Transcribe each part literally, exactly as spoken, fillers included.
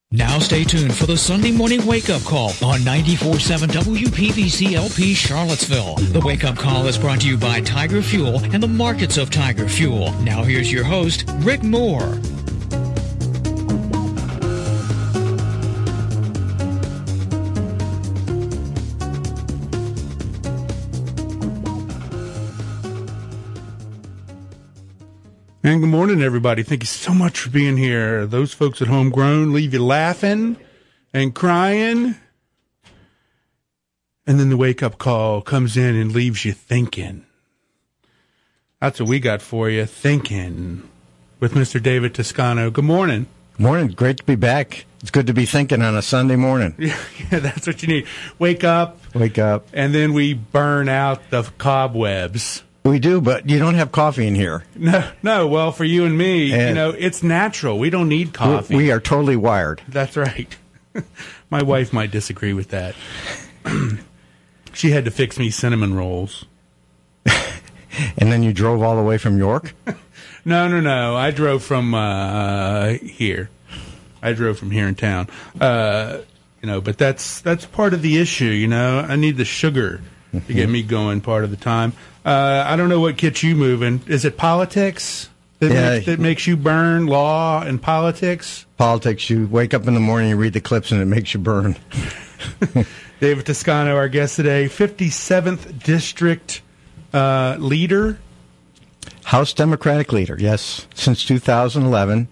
Now stay tuned for the Sunday morning wake-up call on ninety-four point seven W P V C L P Charlottesville. The wake-up call is brought to you by Tiger Fuel and the markets of Tiger Fuel. Now here's your host, Rick Moore. And good morning, everybody. Thank you so much for being here. Those folks at Homegrown leave you laughing and crying. And then the wake-up call comes in and leaves you thinking. That's what we got for you, thinking, with Mister David Toscano. Good morning. Morning. Great to be back. It's good to be thinking on a Sunday morning. Yeah, yeah, that's what you need. Wake up. Wake up. And then we burn out the cobwebs. We do, but you don't have coffee in here. No, no. Well, for you and me, and you know, it's natural. We don't need coffee. We are totally wired. That's right. My wife might disagree with that. She had to fix me cinnamon rolls. And then you drove all the way from York? No, no, no. I drove from uh, here. I drove from here in town. Uh, you know, but that's that's part of the issue. You know, I need the sugar to get me going part of the time. Uh, I don't know what gets you moving. Is it politics that, yeah. makes, that makes you burn, law and politics? Politics. You wake up in the morning, you read the clips, and it makes you burn. David Toscano, our guest today, fifty-seventh District uh, leader. House Democratic leader, yes, since two thousand eleven.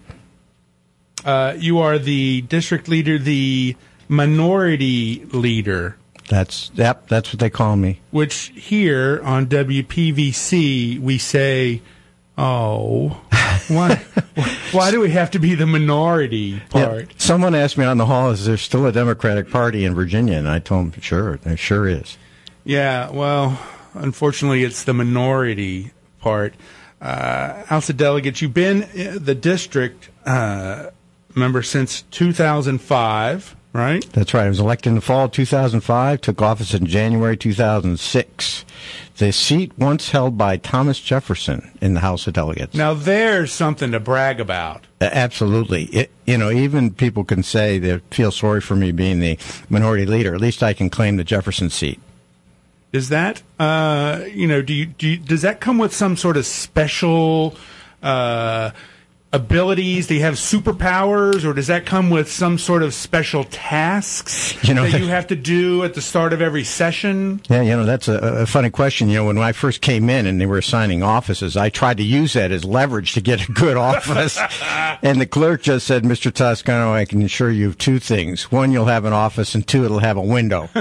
Uh, you are the district leader, the minority leader. That's yep, that's what they call me. Which here on W P V C we say, oh, why, why do we have to be the minority part? Yeah, someone asked me on the hall, is there still a Democratic Party in Virginia? And I told them, sure, there sure is. Yeah, well, unfortunately, it's the minority part. Uh, House of Delegates, you've been the district uh, member since two thousand five. Right? That's right. I was elected in the fall of two thousand five, took office in January two thousand six. The seat once held by Thomas Jefferson in the House of Delegates. Now, there's something to brag about. Uh, absolutely. It, you know, even people can say they feel sorry for me being the minority leader. At least I can claim the Jefferson seat. Is that, uh, you know, do you, do you, does that come with some sort of special uh abilities? Do you have superpowers, or does that come with some sort of special tasks you know, that you have to do at the start of every session? Yeah, you know, that's a, a funny question. You know, when I first came in and they were assigning offices, I tried to use that as leverage to get a good office. And the clerk just said, Mister Toscano, I can assure you of two things. One, you'll have an office, and two, it'll have a window.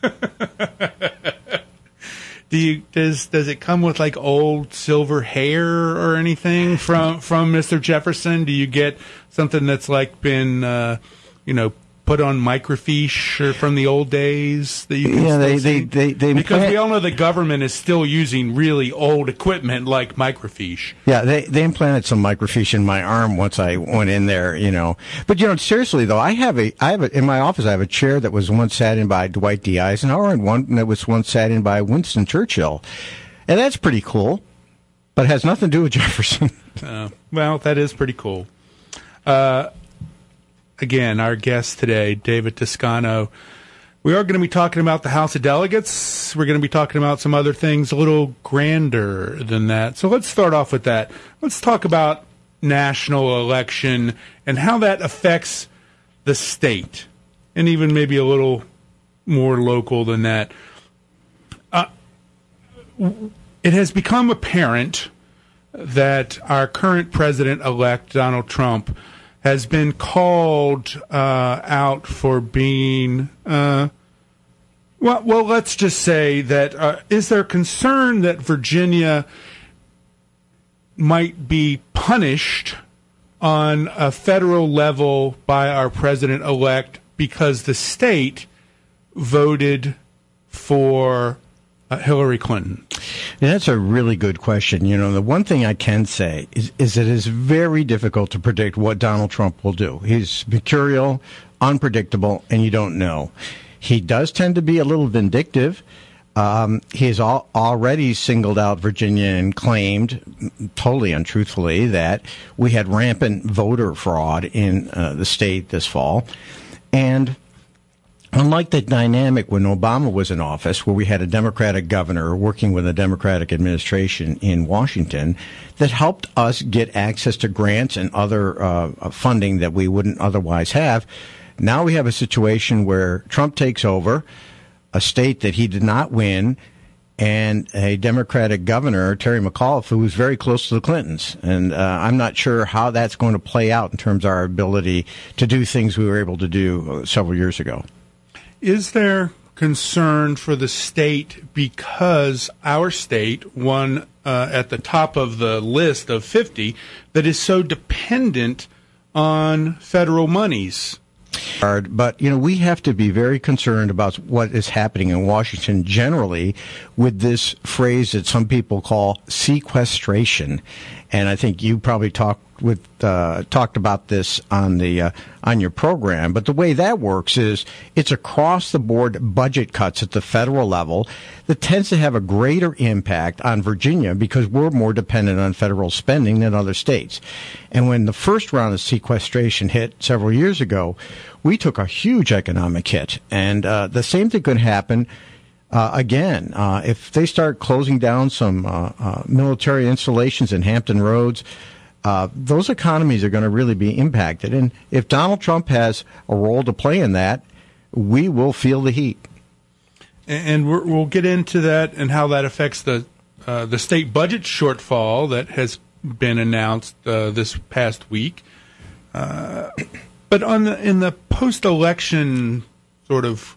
Do you, does does it come with like old silver hair or anything from from Mister Jefferson? Do you get something that's like been uh, you know put on microfiche or from the old days that you can yeah, still they, see? they, they, they because implant- we all know the government is still using really old equipment like microfiche. Yeah, they they implanted some microfiche in my arm once I went in there, you know. But you know, seriously though, I have a I have a, in my office I have a chair that was once sat in by Dwight D. Eisenhower and one that was once sat in by Winston Churchill, and that's pretty cool. But it has nothing to do with Jefferson. uh, well, that is pretty cool. Uh, Again, our guest today, David Toscano. We are going to be talking about the House of Delegates. We're going to be talking about some other things a little grander than that. So let's start off with that. Let's talk about national election and how that affects the state, and even maybe a little more local than that. Uh, it has become apparent that our current president-elect, Donald Trump, has been called uh, out for being, uh, well, well, let's just say that, uh, is there concern that Virginia might be punished on a federal level by our president-elect because the state voted for uh, Hillary Clinton? Yeah, that's a really good question. You know, the one thing I can say is, is it is very difficult to predict what Donald Trump will do. He's mercurial, unpredictable, and you don't know. He does tend to be a little vindictive, Um, he has al- already singled out Virginia and claimed, totally untruthfully, that we had rampant voter fraud in uh, the state this fall. And unlike the dynamic when Obama was in office, where we had a Democratic governor working with a Democratic administration in Washington that helped us get access to grants and other uh, funding that we wouldn't otherwise have, now we have a situation where Trump takes over a state that he did not win, and a Democratic governor, Terry McAuliffe, who was very close to the Clintons. And uh, I'm not sure how that's going to play out in terms of our ability to do things we were able to do several years ago. Is there concern for the state because our state won uh, at the top of the list of fifty that is so dependent on federal monies? But, you know, we have to be very concerned about what is happening in Washington generally with this phrase that some people call sequestration. And I think you probably talked with uh, talked about this on the uh, on your program. But the way that works is it's across the board budget cuts at the federal level that tends to have a greater impact on Virginia because we're more dependent on federal spending than other states. And when the first round of sequestration hit several years ago, we took a huge economic hit. And uh, the same thing could happen Uh, again, uh, if they start closing down some uh, uh, military installations in Hampton Roads, uh, those economies are going to really be impacted. And if Donald Trump has a role to play in that, we will feel the heat. And we're, we'll get into that and how that affects the uh, the state budget shortfall that has been announced uh, this past week. Uh, but on the in the post-election sort of,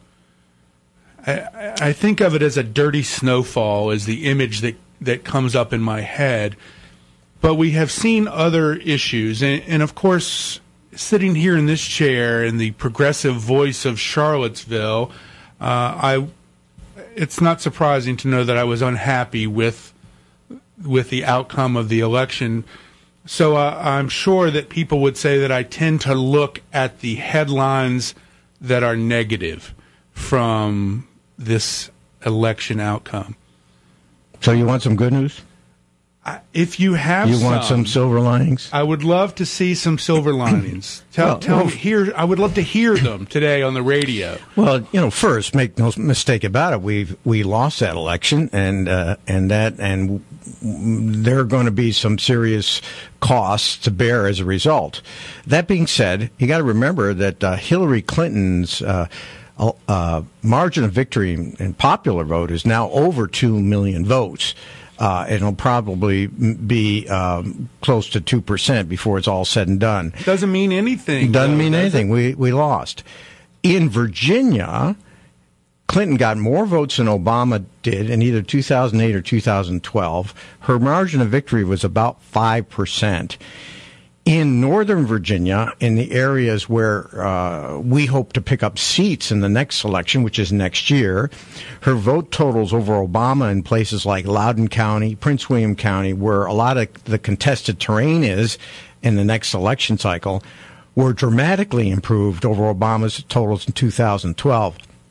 I, I think of it as a dirty snowfall is the image that, that comes up in my head. But we have seen other issues. And, and, of course, sitting here in this chair in the progressive voice of Charlottesville, uh, I it's not surprising to know that I was unhappy with with the outcome of the election. So uh, I'm sure that people would say that I tend to look at the headlines that are negative from this election outcome. So you want some good news? I, if you have you some, want some silver linings? I would love to see some silver linings. Tell, well, tell well, me, hear. I would love to hear them today on the radio. Well, you know, first, make no mistake about it. We we lost that election, and uh, and that and there are going to be some serious costs to bear as a result. That being said, you got to remember that uh, Hillary Clinton's Uh, Uh, margin of victory in popular vote is now over two million votes. Uh, it'll probably be um, close to two percent before it's all said and done. Doesn't mean anything. Doesn't though, mean does anything. It? We we lost. In Virginia, Clinton got more votes than Obama did in either two thousand eight or two thousand twelve. Her margin of victory was about five percent. In Northern Virginia, in the areas where uh, we hope to pick up seats in the next election, which is next year, her vote totals over Obama in places like Loudoun County, Prince William County, where a lot of the contested terrain is in the next election cycle, were dramatically improved over Obama's totals in two thousand twelve.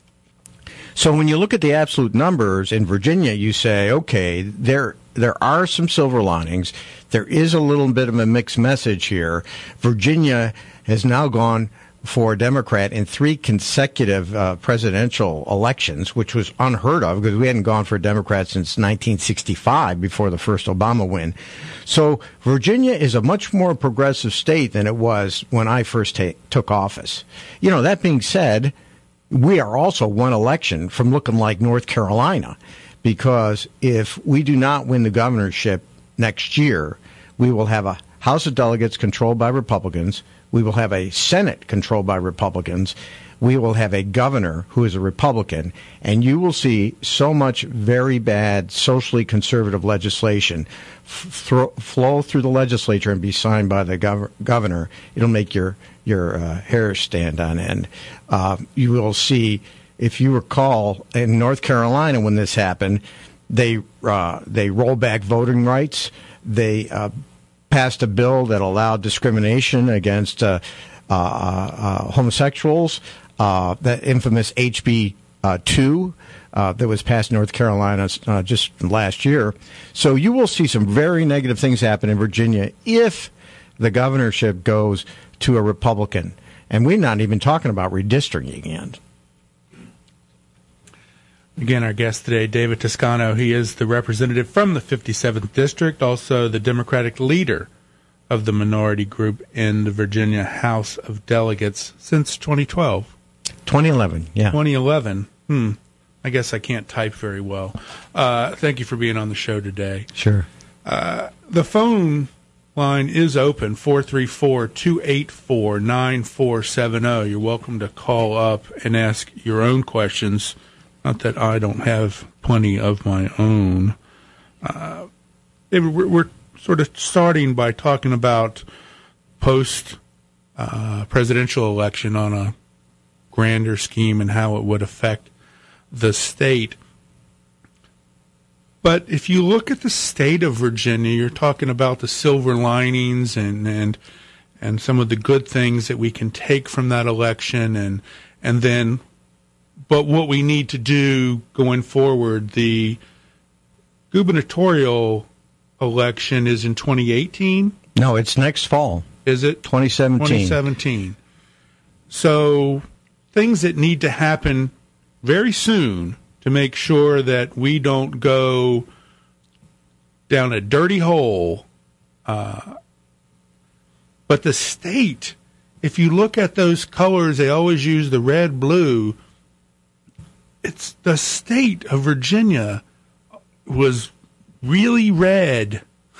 So when you look at the absolute numbers in Virginia, you say, okay, there there are some silver linings. There is a little bit of a mixed message here. Virginia has now gone for a Democrat in three consecutive uh, presidential elections, which was unheard of because we hadn't gone for a Democrat since nineteen sixty-five before the first Obama win. So Virginia is a much more progressive state than it was when I first ta- took office. You know, that being said, we are also one election from looking like North Carolina, because if we do not win the governorship next year, we will have a House of Delegates controlled by Republicans. We will have a Senate controlled by Republicans. We will have a governor who is a Republican. And you will see so much very bad socially conservative legislation f- th- flow through the legislature and be signed by the gov- governor. It'll make your, your uh, hair stand on end. Uh, you will see, if you recall, in North Carolina when this happened, they uh, they rolled back voting rights. They uh, passed a bill that allowed discrimination against uh, uh, uh, homosexuals, uh, that infamous H B uh, two uh, that was passed in North Carolina uh, just last year. So you will see some very negative things happen in Virginia if the governorship goes to a Republican. And we're not even talking about redistricting yet. Again, our guest today, David Toscano. He is the representative from the fifty-seventh District, also the Democratic leader of the minority group in the Virginia House of Delegates since twenty twelve. twenty eleven, yeah. twenty eleven. Hmm. I guess I can't type very well. Uh, thank you for being on the show today. Sure. Uh, the phone line is open, four three four, two eight four, nine four seven zero. You're welcome to call up and ask your own questions. Not that I don't have plenty of my own. Uh, we're, we're sort of starting by talking about post-presidential uh, election on a grander scheme and how it would affect the state. But if you look at the state of Virginia, you're talking about the silver linings and and, and some of the good things that we can take from that election, and and then but what we need to do going forward. The gubernatorial election is in twenty eighteen? No, it's next fall. Is it? twenty seventeen. twenty seventeen. So things that need to happen very soon to make sure that we don't go down a dirty hole. Uh, but the state, if you look at those colors, they always use the red, blue. It's the state of Virginia was really red,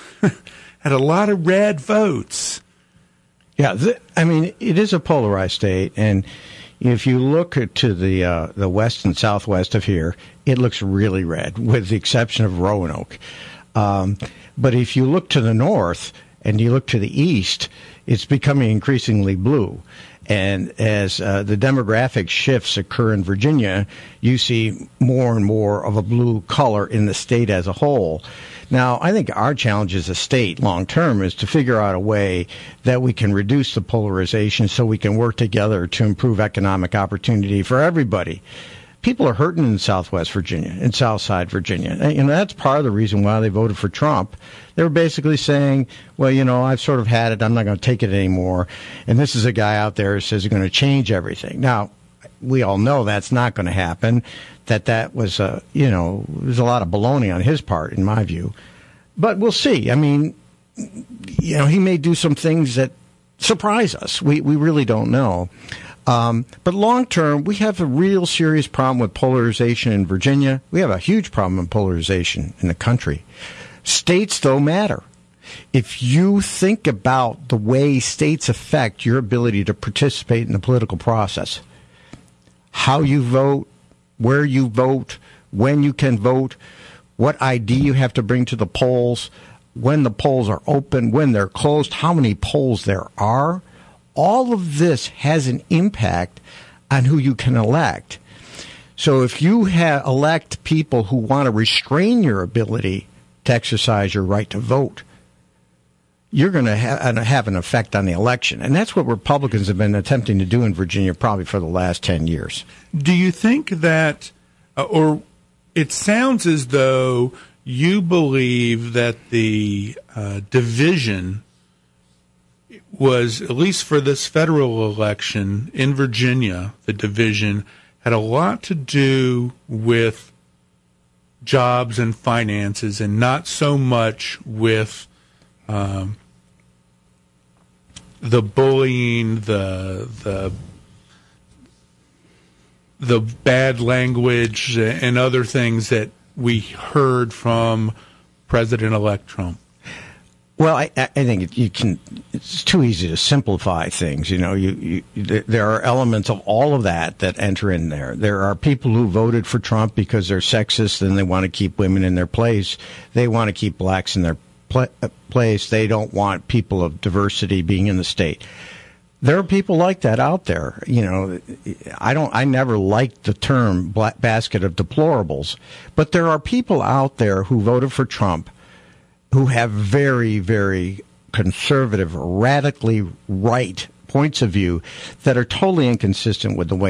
had a lot of red votes. Yeah, th- I mean, it is a polarized state, and if you look to the uh, the west and southwest of here, it looks really red, with the exception of Roanoke. Um, but if you look to the north and you look to the east, it's becoming increasingly blue. And as uh, the demographic shifts occur in Virginia, you see more and more of a blue color in the state as a whole. Now, I think our challenge as a state long term is to figure out a way that we can reduce the polarization so we can work together to improve economic opportunity for everybody. People are hurting in Southwest Virginia, in Southside Virginia. And you know, that's part of the reason why they voted for Trump. They were basically saying, well, you know, I've sort of had it. I'm not going to take it anymore. And this is a guy out there who says he's going to change everything. Now, we all know that's not going to happen, that that was, a, you know, there's a lot of baloney on his part, in my view. But we'll see. I mean, you know, he may do some things that surprise us. We, we really don't know. Um, but long term, we have a real serious problem with polarization in Virginia. We have a huge problem with polarization in the country. States, though, matter. If you think about the way states affect your ability to participate in the political process, how you vote, where you vote, when you can vote, what I D you have to bring to the polls, when the polls are open, when they're closed, how many polls there are, all of this has an impact on who you can elect. So if you ha- elect people who want to restrain your ability to exercise your right to vote, you're going to ha- have an effect on the election. And that's what Republicans have been attempting to do in Virginia probably for the last ten years. Do you think that, uh, or it sounds as though you believe that the uh, division was, at least for this federal election in Virginia, the division had a lot to do with jobs and finances and not so much with um, the bullying, the the the bad language and other things that we heard from President-elect Trump? Well, I, I think you can. It's too easy to simplify things. You know, you, you, there are elements of all of that that enter in there. There are people who voted for Trump because they're sexist and they want to keep women in their place. They want to keep blacks in their pl- place. They don't want people of diversity being in the state. There are people like that out there. You know, I don't. I never liked the term black basket of deplorables, but there are people out there who voted for Trump who have very, very conservative, radically right points of view that are totally inconsistent with the way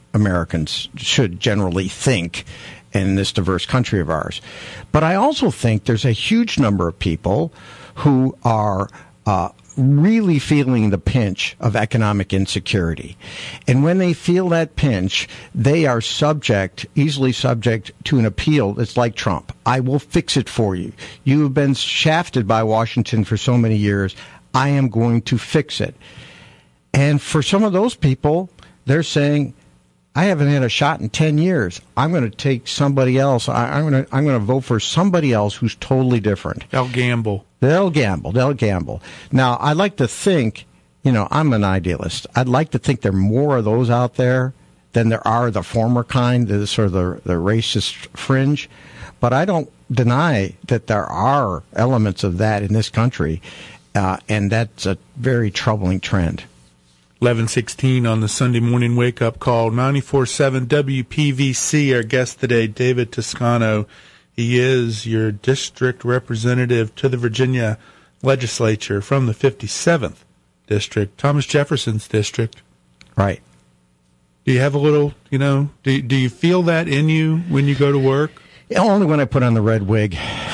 Americans should generally think in this diverse country of ours. But I also think there's a huge number of people who are uh, really feeling the pinch of economic insecurity. And when they feel that pinch, they are subject, easily subject to an appeal. It's like Trump. I will fix it for you. You have been shafted by Washington for so many years. I am going to fix it. And for some of those people, they're saying, I haven't had a shot in ten years. I'm going to take somebody else. I, I'm going to I'm going to vote for somebody else who's totally different. They'll gamble. They'll gamble. They'll gamble. Now, I'd like to think, you know, I'm an idealist. I'd like to think there are more of those out there than there are the former kind, the sort of the, the racist fringe. But I don't deny that there are elements of that in this country, uh, and that's a very troubling trend. eleven sixteen on the Sunday morning wake-up call, ninety-four point seven W P V C. Our guest today, David Toscano. He is your district representative to the Virginia legislature from the fifty-seventh district, Thomas Jefferson's district. Right. Do you have a little, you know, do, do you feel that in you when you go to work? Yeah, only when I put on the red wig.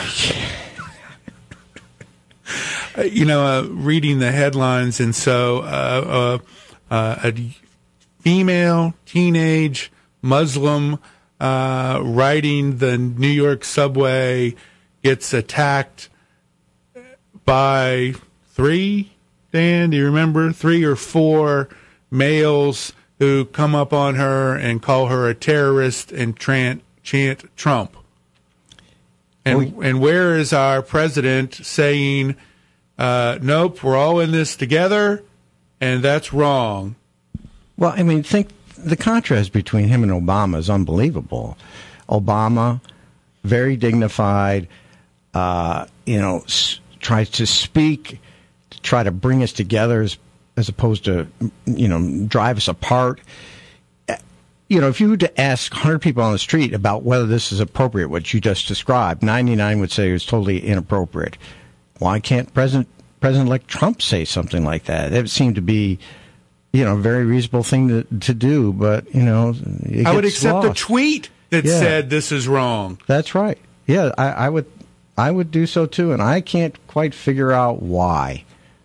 You know, uh, reading the headlines, and so uh, uh, uh, a female teenage Muslim uh, riding the New York subway gets attacked by three, Dan, do you remember? Three or four males who come up on her and call her a terrorist and chant, chant Trump. And, and where is our president saying, Uh, nope, we're all in this together, and that's wrong? Well, I mean, think the contrast between him and Obama is unbelievable. Obama, very dignified, uh, you know, s- tries to speak, to try to bring us together as, as opposed to, you know, drive us apart. You know, if you were to ask one hundred people on the street about whether this is appropriate, what you just described, ninety-nine would say it was totally inappropriate. Why can't President President-elect Trump say something like that? It seemed to be, you know, a very reasonable thing to, to do, but, you know, it I would gets accept lost. a tweet that Yeah. said this is wrong. That's right. Yeah, I, I would I would do so, too, and I can't quite figure out why.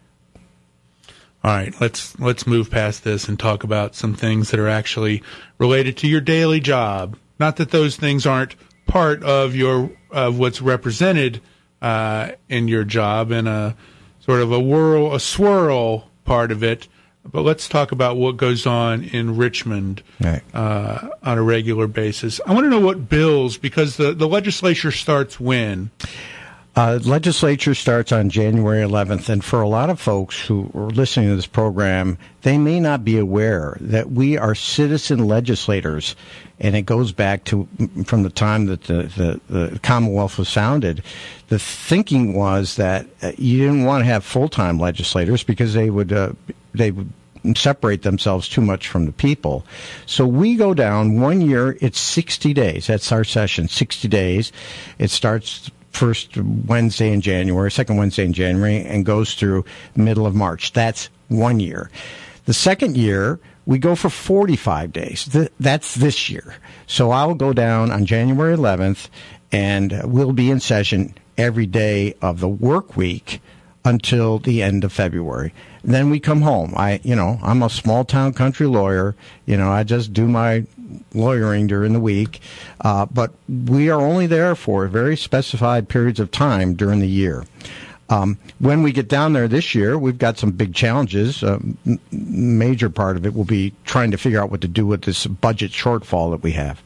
All right, let's let's move past this and talk about some things that are actually related to your daily job. Not that those things aren't part of your of what's represented uh, in your job in a sort of a whirl, a swirl part of it. But let's talk about what goes on in Richmond Right. uh, on a regular basis. I want to know what bills, because the, the legislature starts when? Uh, legislature starts on January eleventh, and for a lot of folks who are listening to this program, they may not be aware that we are citizen legislators, and it goes back to from the time that the, the, the Commonwealth was founded. The thinking was that uh, you didn't want to have full-time legislators because they would uh, they would separate themselves too much from the people. So we go down one year. It's sixty days. That's our session. Sixty days. It starts first Wednesday in January, second Wednesday in January, and goes through middle of March. That's one year. The second year, we go for forty-five days. Th- that's this year. So I'll go down on January eleventh, and we'll be in session every day of the work week until the end of February. Then we come home. I, you know, I'm a small town country lawyer. You know, I just do my lawyering during the week. Uh, but we are only there for very specified periods of time during the year. Um, when we get down there this year, we've got some big challenges. A m- major part of it will be trying to figure out what to do with this budget shortfall that we have.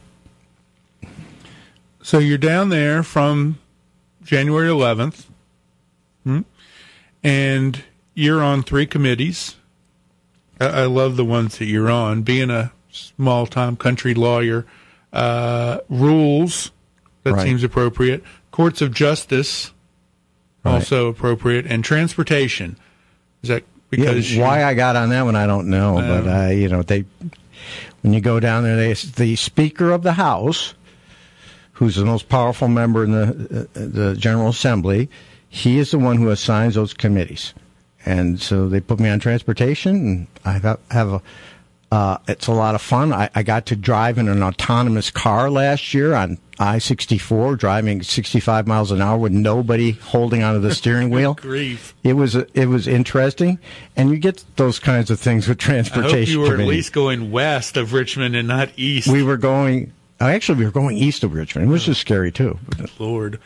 So you're down there from January eleventh, hmm? and you're on three committees. I, I love the ones that you're on. Being a small-time country lawyer, uh, rules, that Right. seems appropriate. Courts of justice, Right. also appropriate. And transportation. Is that because yeah, you, why I got on that one, I don't know. Uh, but, uh, you know, they when you go down there, they, the Speaker of the House, who's the most powerful member in the uh, the General Assembly, he is the one who assigns those committees. And so they put me on transportation, and I have, have a, Uh, it's a lot of fun. I, I got to drive in an autonomous car last year on I sixty-four, driving sixty-five miles an hour with nobody holding onto the steering wheel. Grief. It was it was interesting, and you get those kinds of things with transportation. I hope you were committee. At least going west of Richmond and not east. We were going. Actually, we were going east of Richmond. It was just scary too. Lord.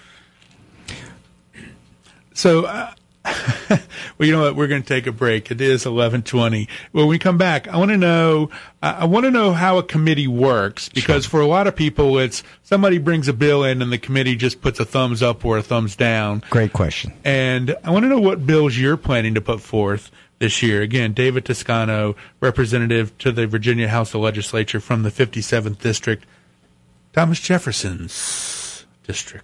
So. Uh, well, you know what? We're going to take a break. It is eleven twenty. When we come back, I want to know. I want to know how a committee works, because sure. for a lot of people, it's somebody brings a bill in and the committee just puts a thumbs up or a thumbs down. Great question. And I want to know what bills you're planning to put forth this year. Again, David Toscano, representative to the Virginia House of Legislature from the fifty-seventh District, Thomas Jefferson's district.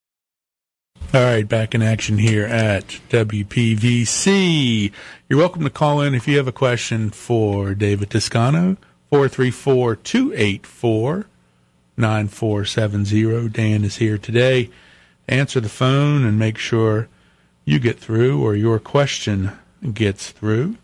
All right, back in action here at W P V C. You're welcome to call in if you have a question for David Toscano, four three four, two eight four, nine four seven zero. Dan is here today. Answer the phone and make sure you get through or your question gets through.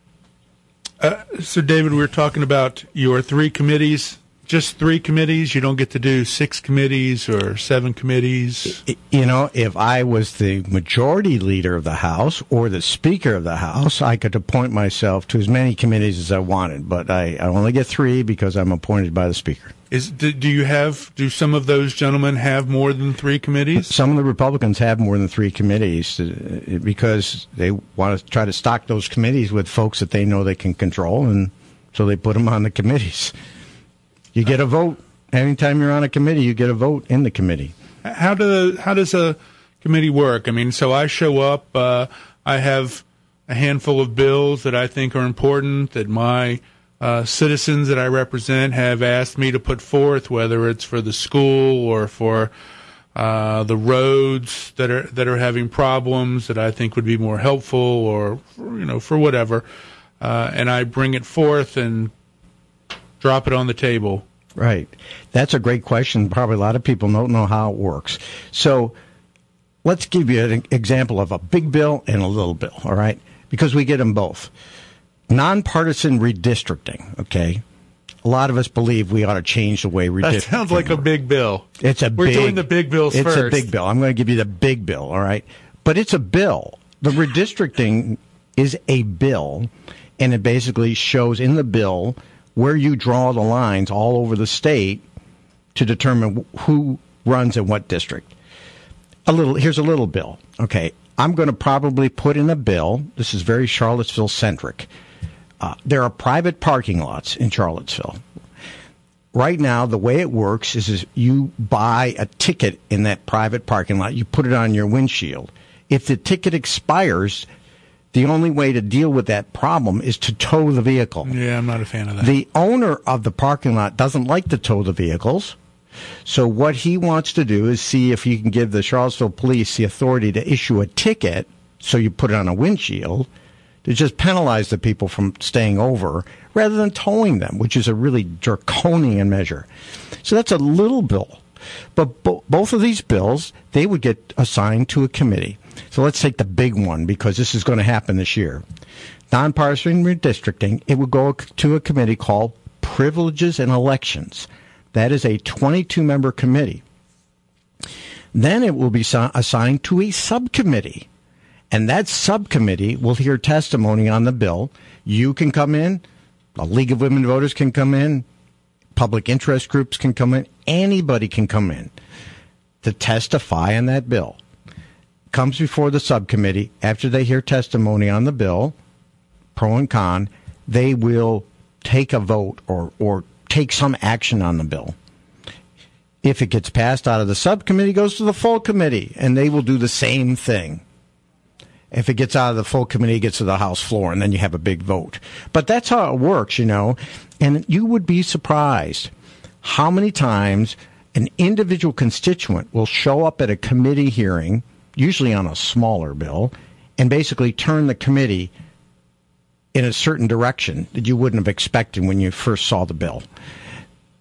Uh, so, David, we were talking about your three committees. Just three committees? You don't get to do six committees or seven committees? You know, if I was the majority leader of the House or the Speaker of the House, I could appoint myself to as many committees as I wanted. But I, I only get three because I'm appointed by the Speaker. Is do, do you have? Do some of those gentlemen have more than three committees? Some of the Republicans have more than three committees uh, because they want to try to stock those committees with folks that they know they can control, and so they put them on the committees. You get a vote. Anytime you're on a committee, you get a vote in the committee. How do how does a committee work? I mean, so I show up. Uh, I have a handful of bills that I think are important that my uh, citizens that I represent have asked me to put forth, whether it's for the school or for uh, the roads that are that are having problems that I think would be more helpful, or you know, for whatever. Uh, and I bring it forth and drop it on the table. Right. That's a great question. Probably a lot of people don't know how it works. So let's give you an example of a big bill and a little bill, all right? Because we get them both. Nonpartisan redistricting, okay? A lot of us believe we ought to change the way redistricting That sounds like works. A big bill. It's a We're big, doing the big bills it's first. It's a big bill. I'm going to give you the big bill, all right? But it's a bill. The redistricting is a bill, and it basically shows in the bill where you draw the lines all over the state to determine who runs in what district. A little, here's a little bill. Okay, I'm going to probably put in a bill. This is very Charlottesville-centric. Uh, there are private parking lots in Charlottesville. Right now, the way it works is, is you buy a ticket in that private parking lot. You put it on your windshield. If the ticket expires, the only way to deal with that problem is to tow the vehicle. Yeah, I'm not a fan of that. The owner of the parking lot doesn't like to tow the vehicles. So what he wants to do is see if he can give the Charlottesville police the authority to issue a ticket, so you put it on a windshield, to just penalize the people from staying over rather than towing them, which is a really draconian measure. So that's a little bill. But bo- both of these bills, they would get assigned to a committee. So let's take the big one, because this is going to happen this year. Nonpartisan redistricting, it would go to a committee called Privileges and Elections. That is a twenty-two member committee. Then it will be so- assigned to a subcommittee. And that subcommittee will hear testimony on the bill. You can come in. A League of Women Voters can come in. Public interest groups can come in. Anybody can come in to testify on that bill. Comes before the subcommittee. After they hear testimony on the bill, pro and con, they will take a vote or, or take some action on the bill. If it gets passed out of the subcommittee, it goes to the full committee, and they will do the same thing. If it gets out of the full committee, it gets to the House floor, and then you have a big vote. But that's how it works, you know. And you would be surprised how many times an individual constituent will show up at a committee hearing, usually on a smaller bill, and basically turn the committee in a certain direction that you wouldn't have expected when you first saw the bill.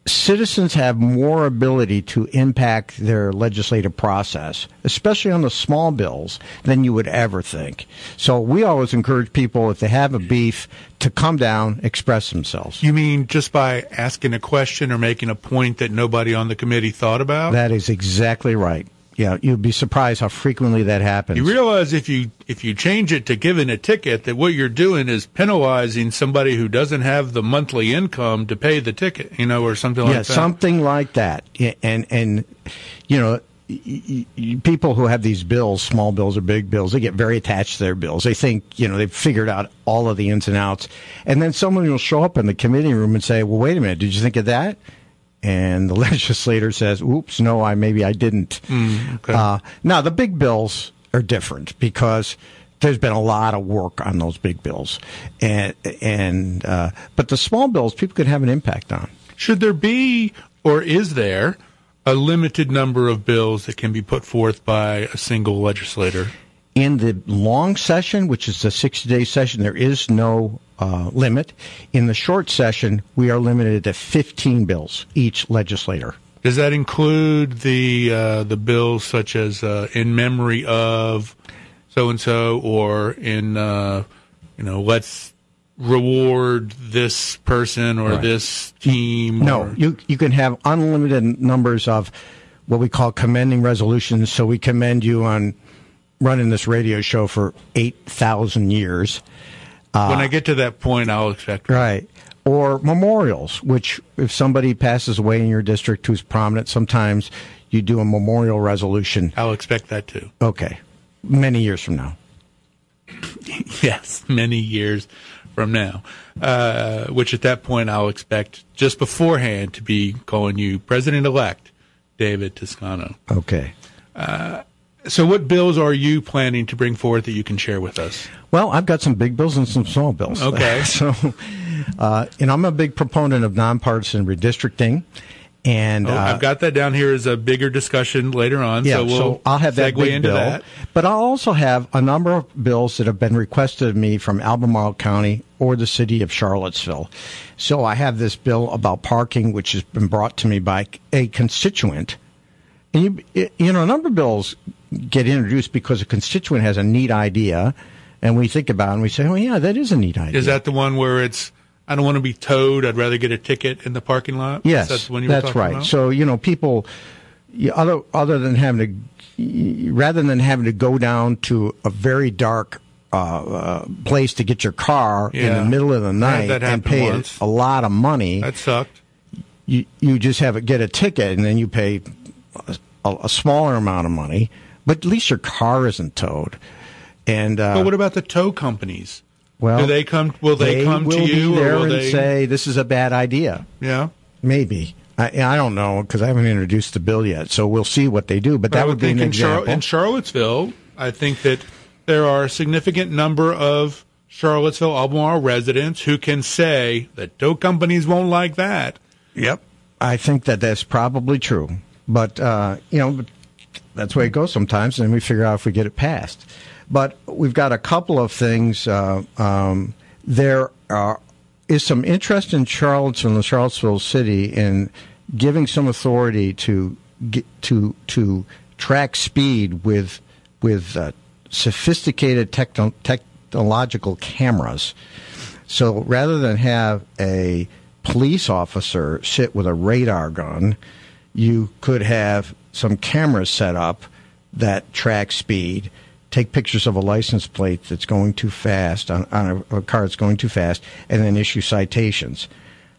citizens have more ability to impact their legislative process, especially on the small bills, than you would ever think. So we always encourage people, if they have a beef, to come down, express themselves. You mean just by asking a question or making a point that nobody on the committee thought about? That is exactly right. Yeah, you'd be surprised how frequently that happens. You realize if you if you change it to giving a ticket, that what you're doing is penalizing somebody who doesn't have the monthly income to pay the ticket, you know, or something yeah, like that. Yeah, something like that. Yeah, and, and you know, y- y- people who have these bills, small bills or big bills, they get very attached to their bills. They think, you know, they've figured out all of the ins and outs. And then someone will show up in the committee room and say, well, wait a minute, did you think of that? And the legislator says, oops, no, I maybe I didn't. Mm, okay. uh, now, the big bills are different because there's been a lot of work on those big bills. And, and uh, but the small bills, people could have an impact on. Should there be, or is there, a limited number of bills that can be put forth by a single legislator? In the long session, which is the sixty-day session, there is no uh, limit. In the short session, we are limited to fifteen bills, each legislator. Does that include the uh, the bills such as uh, in memory of so-and-so, or in, uh, you know, let's reward this person or right. this team? No, or... you you can have unlimited numbers of what we call commending resolutions. So we commend you on running this radio show for eight thousand years. Uh, when I get to that point, I'll expect. Right. Or memorials, which if somebody passes away in your district who's prominent, sometimes you do a memorial resolution. I'll expect that too. Okay. Many years from now. Yes, many years from now. Uh, which at that point I'll expect just beforehand to be calling you President-elect David Toscano. Okay. Uh, So what bills are you planning to bring forth that you can share with us? Well, I've got some big bills and some small bills. Okay. so, uh, and I'm a big proponent of nonpartisan redistricting. And oh, uh, I've got that down here as a bigger discussion later on. Yeah, so, we'll so I'll have that segue big into bill. that. But I'll also have a number of bills that have been requested of me from Albemarle County or the city of Charlottesville. So I have this bill about parking, which has been brought to me by a constituent. And you, you know, a number of bills get introduced because a constituent has a neat idea, and we think about it and we say, oh, yeah, that is a neat idea. Is that the one where it's, I don't want to be towed, I'd rather get a ticket in the parking lot? Yes, that's, the one you that's were talking right. About? So, you know, people, you, other, other than having to, rather than having to go down to a very dark uh, uh, place to get your car yeah. in the middle of the night that and pay once. a lot of money. That sucked. You, you just have to get a ticket, and then you pay a, a, a smaller amount of money. But at least your car isn't towed. And uh, but what about the tow companies? Well, do they come? Will they, they come will to you? Be there or will and they say this is a bad idea? Yeah, maybe. I, I don't know because I haven't introduced the bill yet. So we'll see what they do. But but that I would, would be think an in, Char- example. in Charlottesville, I think that there are a significant number of Charlottesville Albemarle residents who can say that tow companies won't like that. Yep, I think that that's probably true. But uh, you know. That's the way it goes sometimes, and then we figure out if we get it passed. But we've got a couple of things. Uh, um, there are, is some interest in Charlottesville, in the Charlottesville city, in giving some authority to get, to to track speed with with uh, sophisticated techno- technological cameras. So rather than have a police officer sit with a radar gun, you could have some cameras set up that track speed, take pictures of a license plate that's going too fast, on, on a, a car that's going too fast, and then issue citations.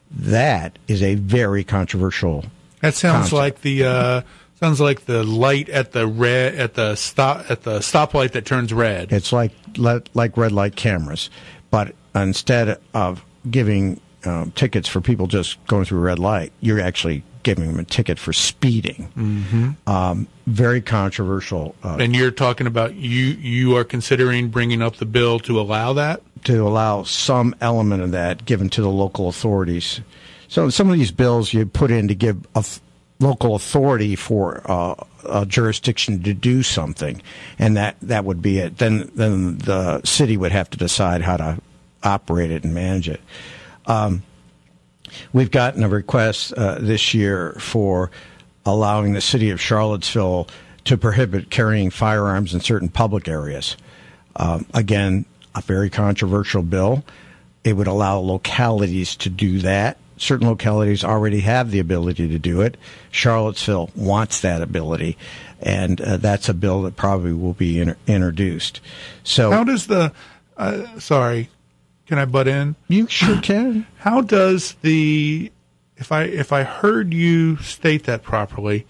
That is a very controversial That sounds concept. like the uh, sounds like the light at the red at the stop at the stoplight that turns red. It's like like red light cameras, but instead of giving um, tickets for people just going through a red light, you're actually giving them a ticket for speeding. Mm-hmm. Um, very controversial. Uh, and you're talking about you you are considering bringing up the bill to allow that? To allow some element of that given to the local authorities. So some of these bills you put in to give a f- local authority for uh, a jurisdiction to do something, and that, that would be it. Then then the city would have to decide how to operate it and manage it. Um, we've gotten a request uh, this year for allowing the city of Charlottesville to prohibit carrying firearms in certain public areas. Um, again, a very controversial bill. It would allow localities to do that. Certain localities already have the ability to do it. Charlottesville wants that ability, and uh, that's a bill that probably will be in- introduced. So, how does the? Uh, sorry, can I butt in? You sure can. How does the? If I if I heard you state that properly,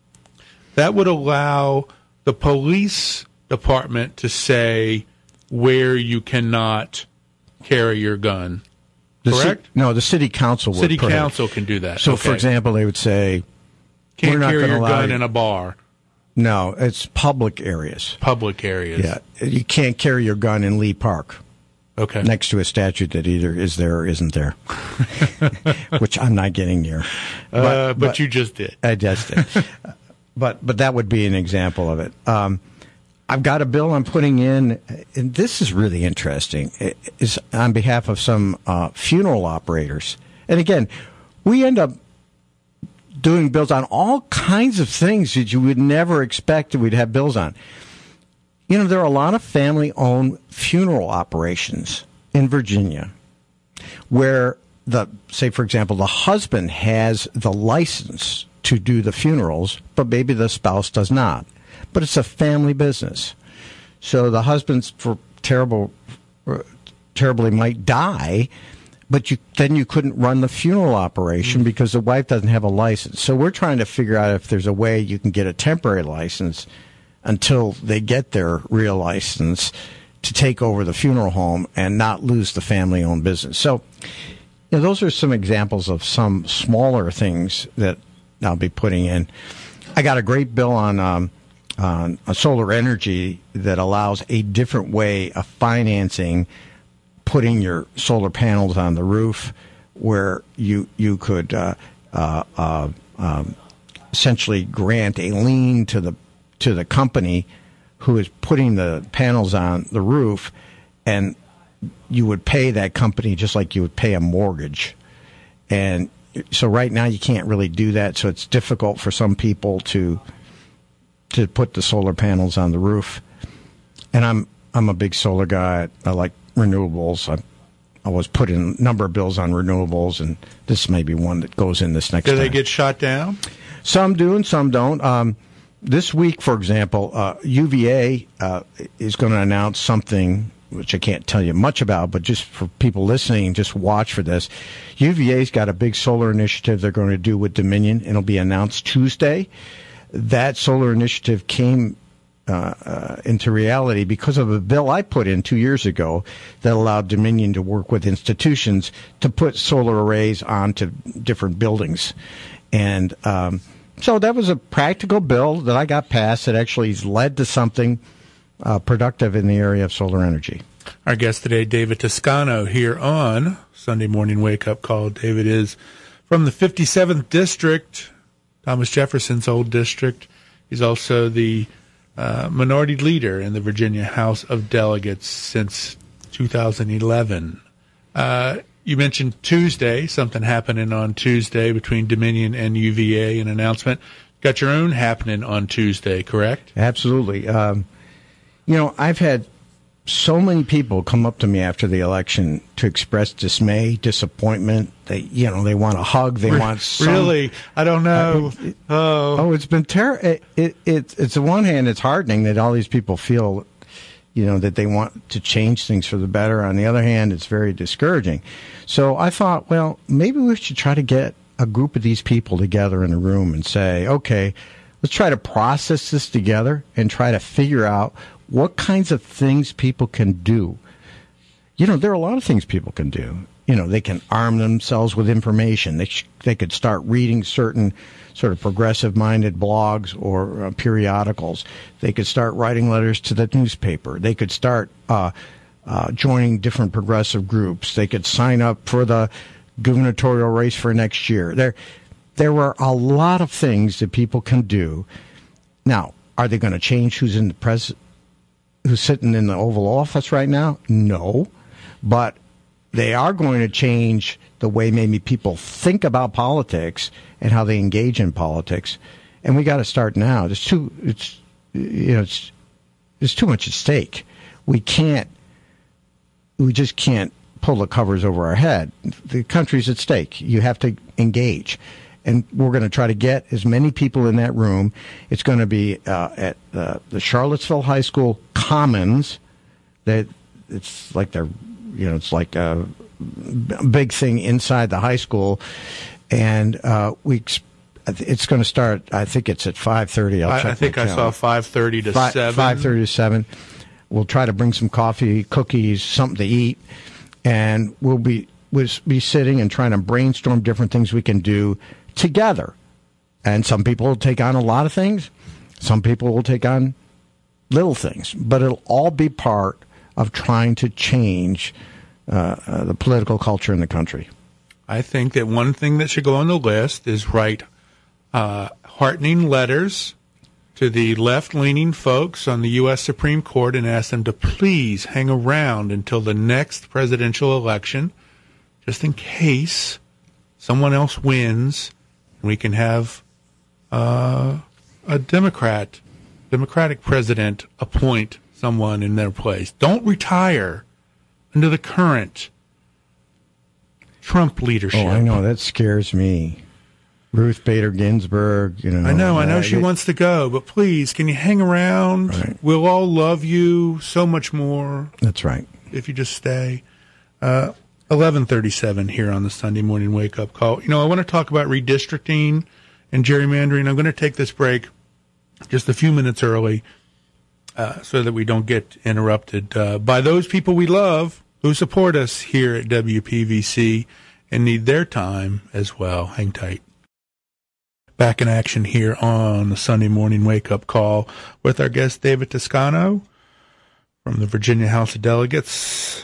that would allow the police department to say where you cannot carry your gun. The Correct? Ci- no, the city council would. City prohibit. council can do that. So, okay. for example, they would say, can't we're not carry gonna your allow gun you- in a bar, No, it's public areas. public areas. Yeah, you can't carry your gun in Lee Park Okay. next to a statue that either is there or isn't there, which I'm not getting near. uh, but, you just did. I just did. but but that would be an example of it. Um, I've got a bill I'm putting in, and this is really interesting. It is on behalf of some uh, funeral operators. And again, we end up doing bills on all kinds of things that you would never expect that we'd have bills on. You know, there are a lot of family-owned funeral operations in Virginia where the, say, for example, the husband has the license to do the funerals, but maybe the spouse does not. But it's a family business. So the husband's for terrible, terribly might die, but you, then you couldn't run the funeral operation because the wife doesn't have a license. So we're trying to figure out if there's a way you can get a temporary license until they get their real license to take over the funeral home and not lose the family-owned business. So you know, those are some examples of some smaller things that I'll be putting in. I got a great bill on um, on solar energy that allows a different way of financing putting your solar panels on the roof, where you you could uh, uh, uh, um, essentially grant a lien to the to the company who is putting the panels on the roof, and you would pay that company just like you would pay a mortgage. And so right now you can't really do that, so it's difficult for some people to to put the solar panels on the roof. And I'm I'm a big solar guy. I like renewables. I I was putting a number of bills on renewables, and this may be one that goes in this next Do time. they get shot down? Some do and some don't. Um, this week, for example, uh, U V A uh, is going to announce something which I can't tell you much about, but just for people listening, just watch for this. U V A's got a big solar initiative they're going to do with Dominion, and it'll be announced Tuesday. That solar initiative came uh, uh, into reality because of a bill I put in two years ago that allowed Dominion to work with institutions to put solar arrays onto different buildings. And um, so that was a practical bill that I got passed that actually has led to something uh, productive in the area of solar energy. Our guest today, David Toscano, here on Sunday Morning Wake Up Call. David is from the fifty-seventh District, Thomas Jefferson's old district. He's also the uh, minority leader in the Virginia House of Delegates since two thousand eleven. Uh, you mentioned Tuesday, something happening on Tuesday between Dominion and U V A, an announcement. Got your own happening on Tuesday, correct? Absolutely. Um, you know, I've had so many people come up to me after the election to express dismay, disappointment. They, you know, they want a hug. They want some, really. I don't know. Uh, it, oh, oh, it's been terrible. It, it, it, it's on one hand, it's heartening that all these people feel, you know, that they want to change things for the better. On the other hand, it's very discouraging. So I thought, well, maybe we should try to get a group of these people together in a room and say, okay, let's try to process this together and try to figure out what kinds of things people can do. You know, there are a lot of things people can do. You know, they can arm themselves with information. They sh- they could start reading certain sort of progressive-minded blogs or uh, periodicals. They could start writing letters to the newspaper. They could start uh, uh, joining different progressive groups. They could sign up for the gubernatorial race for next year. There, there were a lot of things that people can do. Now, are they going to change who's in the pres- who's sitting in the Oval Office right now? No, but they are going to change the way maybe people think about politics and how they engage in politics. And we got to start now. There's too, it's, you know, it's, there's too much at stake. We can't, we just can't pull the covers over our head. The country's at stake. You have to engage. And we're going to try to get as many people in that room. It's going to be uh, at uh, the Charlottesville High School Commons. That it's like they're, you know, it's like a big thing inside the high school, and uh, we. It's going to start. I think it's at five thirty. I'll I, check I think I calendar. saw five thirty to Five, seven. Five thirty to seven. We'll try to bring some coffee, cookies, something to eat, and we'll be we'll be sitting and trying to brainstorm different things we can do together. And some people will take on a lot of things. Some people will take on little things. But it'll all be part of trying to change uh, uh, the political culture in the country. I think that one thing that should go on the list is write uh, heartening letters to the left-leaning folks on the U S Supreme Court and ask them to please hang around until the next presidential election, just in case someone else wins. We can have uh, a Democrat, Democratic president appoint someone in their place. Don't retire under the current Trump leadership. Oh, I know. That scares me. Ruth Bader Ginsburg, you know. I know. I know uh, she it, wants to go, but please, can you hang around? Right. We'll all love you so much more. That's right. If you just stay. Uh, eleven thirty-seven here on the Sunday morning wake-up call. You know, I want to talk about redistricting and gerrymandering. I'm going to take this break just a few minutes early uh, so that we don't get interrupted uh, by those people we love who support us here at W P V C and need their time as well. Hang tight. Back in action here on the Sunday morning wake-up call with our guest David Toscano from the Virginia House of Delegates.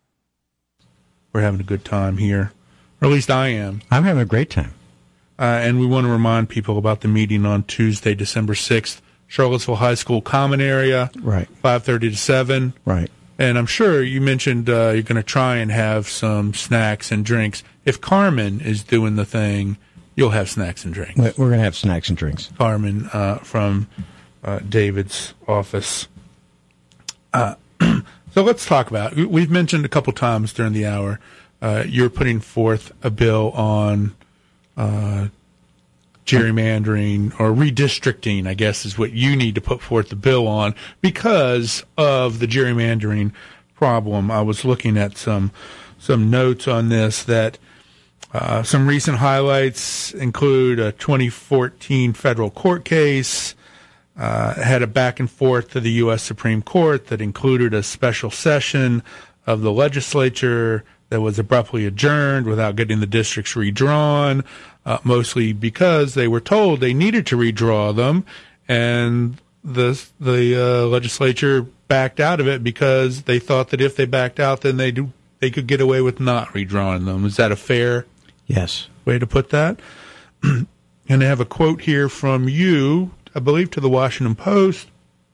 We're having a good time here, or at least I am. I'm having a great time. Uh, and we want to remind people about the meeting on Tuesday, December sixth, Charlottesville High School Common Area, right? five thirty to seven. Right. And I'm sure you mentioned uh, you're going to try and have some snacks and drinks. If Carmen is doing the thing, you'll have snacks and drinks. We're going to have snacks and drinks. Carmen uh, from uh, David's office. Uh, so let's talk about it. We've mentioned a couple times during the hour uh, you're putting forth a bill on uh, gerrymandering or redistricting, I guess, is what you need to put forth the bill on because of the gerrymandering problem. I was looking at some some notes on this that uh, some recent highlights include a twenty fourteen federal court case, uh, had a back and forth to the U S Supreme Court that included a special session of the legislature that was abruptly adjourned without getting the districts redrawn, uh, mostly because they were told they needed to redraw them, and the the uh, legislature backed out of it because they thought that if they backed out, then they do they could get away with not redrawing them. Is that a fair yes way to put that? And I have a quote here from you, I believe, to the Washington Post.